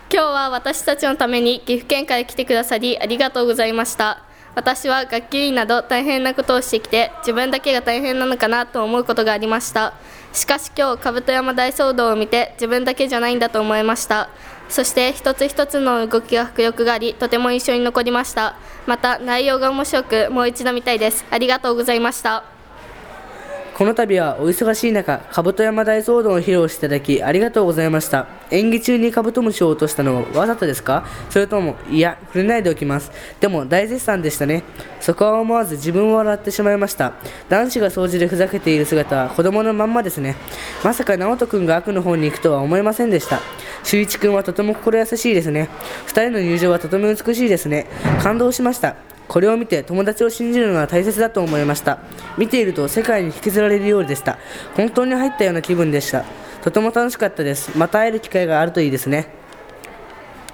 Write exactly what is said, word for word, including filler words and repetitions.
今日は私たちのために岐阜県から来てくださりありがとうございました。私は学級委員など大変なことをしてきて、自分だけが大変なのかなと思うことがありました。しかし今日、兜山大騒動を見て自分だけじゃないんだと思いました。そして一つ一つの動きが迫力があり、とても印象に残りました。また内容が面白く、もう一度見たいです。ありがとうございました。 この度はお忙しい中、兜山大騒動を披露していただきありがとうございました。演技中にカブトムシを落としたのはわざとですか？それとも、いや、触れないでおきます。でも大絶賛でしたね。そこは思わず自分を笑ってしまいました。男子が掃除でふざけている姿は子供のまんまですね。まさか直人君が悪の方に行くとは思いませんでした。修一君はとても心優しいですね。二人の友情はとても美しいですね。感動しました。これを見て友達を信じるのは大切だと思いました。見ていると世界に引きずられるようでした。本当に入ったような気分でした。とても楽しかったです。また会える機会があるといいですね。